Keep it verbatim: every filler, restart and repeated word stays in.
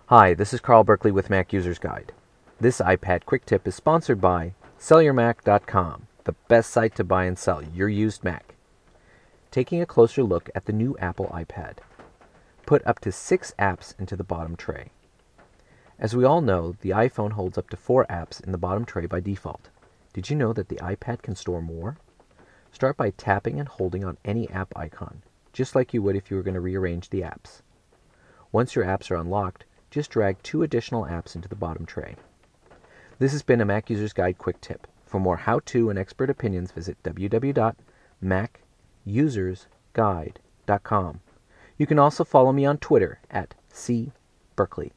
Hi, this is Carl Berkeley with Mac User's Guide. This iPad Quick Tip is sponsored by Sell Your Mac dot com, the best site to buy and sell your used Mac. Taking a closer look at the new Apple iPad. Put up to six apps into the bottom tray. As we all know, the iPhone holds up to four apps in the bottom tray by default. Did you know that the iPad can store more? Start by tapping and holding on any app icon, just like you would if you were going to rearrange the apps. Once your apps are unlocked, just drag two additional apps into the bottom tray. This has been a Mac User's Guide Quick Tip. For more how-to and expert opinions, visit w w w dot mac users guide dot com. You can also follow me on Twitter at c berkeley.